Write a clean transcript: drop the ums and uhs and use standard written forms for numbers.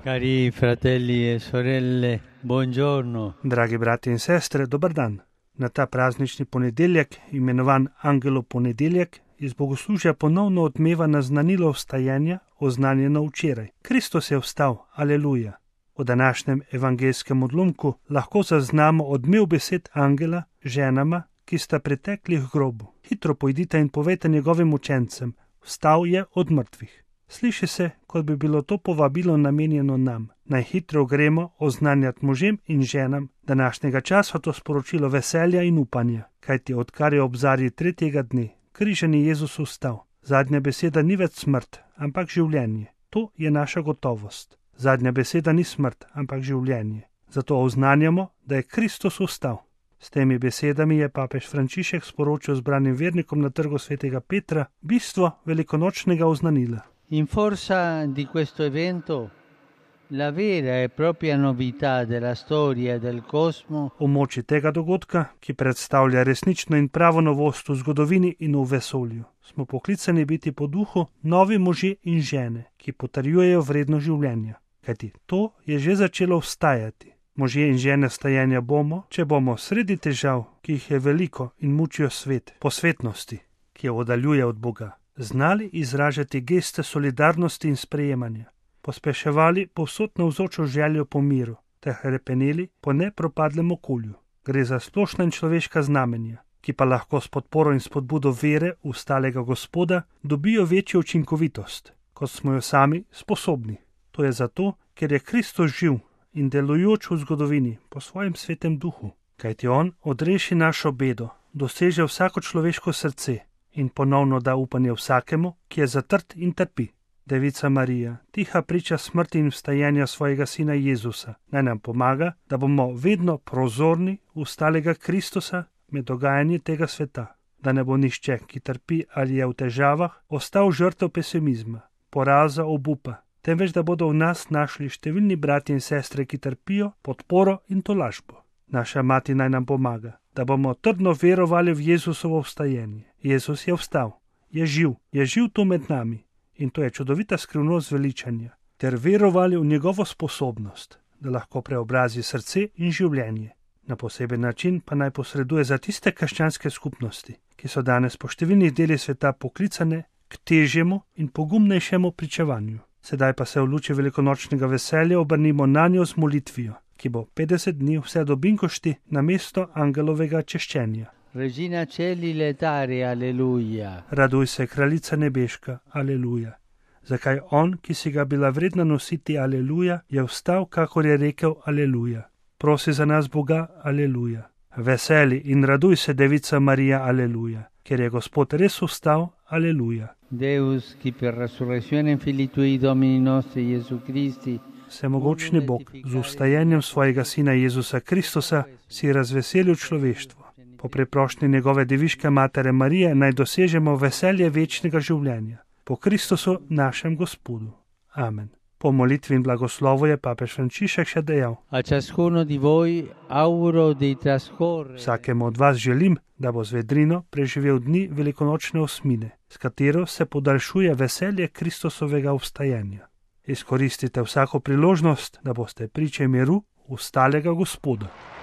Cari fratelli e sorelle, buongiorno. Dragi brati in sestre, dober dan. Na ta praznični ponedeljek, imenovan Angelov ponedeljek, iz bogoslužja ponovno odmeva naznanilo vstajenja, oznanjeno včeraj. Kristus je vstal, aleluja. V današnjem evangelskem odlomku lahko zaznamo odmev besed angela ženama, ki sta pritekli k grobu. Hitro pojdite in povejte njegovim učencem, vstal je od mrtvih. Sliši se, kot bi bilo to povabilo namenjeno nam. Naj hitro gremo oznanjati možem in ženam današnjega časa to sporočilo veselja in upanja, kajti odkar je ob zarji tretjega dne križani Jezus vstal. Zadnja beseda ni več smrt, ampak življenje. To je naša gotovost. Zadnja beseda ni smrt, ampak življenje. Zato oznanjamo, da je Kristus vstal. S temi besedami je papež Frančišek sporočil zbranim vernikom na trgu svetega Petra bistvo velikonočnega oznanila. In forza di questo evento, la vera e propria novità della storia del cosmo, V moči tega dogodka, ki predstavlja resnično in pravo novost v zgodovini in v vesolju, smo poklicani biti po duhu novi možje in žene, ki potrjujejo vrednost življenja. Kajti to je že začelo vstajati. Možje in žene vstajenja bomo, če bomo sredi težav, ki jih je veliko in mučijo svet, posvetnosti, ki jo oddaljuje od Boga, znali izražati geste solidarnosti in sprejemanja, pospeševali povsod navzočo željo po miru, ter hrepeneli po nepropadlem okolju. Gre za splošna in človeška znamenja, ki pa lahko s podporo in spodbudo vere v vstalega Gospoda dobijo večjo učinkovitost, kot smo jo sami sposobni. To je zato, ker je Kristus živ in delujoč v zgodovini po svojem svetem duhu, kajti on odreši našo bedo, doseže vsako človeško srce in ponovno da upanje vsakemu, ki je zatrt in trpi. Devica Marija, tiha priča smrti in vstajenja svojega sina Jezusa, naj nam pomaga, da bomo vedno prozorni v vstalega Kristusa med dogajanji tega sveta, da ne bo nihče, ki trpi ali je v težavah, ostal žrtev pesimizma, poraza, obupa, temveč da bodo v nas našli številni bratje in sestre, ki trpijo podporo in tolažbo. Naša mati naj nam pomaga, da bomo trdno verovali v Jezusovo vstajenje. Jezus je vstal, je živ tu med nami in to je čudovita skrivnost veličanja, ter verovali v njegovo sposobnost, da lahko preobrazi srce in življenje. Na poseben način pa naj posreduje za tiste krščanske skupnosti, ki so danes po številnih delih sveta poklicane k težjemu in pogumnejšemu pričevanju. Sedaj pa se v luči velikonočnega veselja obrnimo nanjo z molitvijo, ki bo 50 dni vse do binkošti na mesto angelovega češčenja. Regina Celi letare, aleluja. Raduj se, kraljica nebeška, aleluja. Zakaj on, ki si ga bila vredna nositi, aleluja, je vstal, kakor je rekel, aleluja. Prosi za nas Boga, aleluja. Veseli in raduj se, devica Marija, aleluja, ker je Gospod res vstal, aleluja. Deus, qui per resurrezione Filii Tui Domini nostri Jesu Christi, Vsemogočni Bog, z vstajenjem svojega sina Jezusa Kristusa si razveselil človeštvo. Po preprošnji njegove deviške matere Marije naj dosežemo veselje večnega življenja. Po Kristusu našem Gospodu. Amen. Po molitvi in blagoslovu je papež Frančišek še dejal: a ciascuno di voi auguro di trascorrere Vsakemu od vas želim, da bo z vedrino preživel dni velikonočne osmine, s katero se podaljšuje veselje Kristusovega vstajenja. Izkoristite vsako priložnost, da boste priče miru vstalega Gospoda.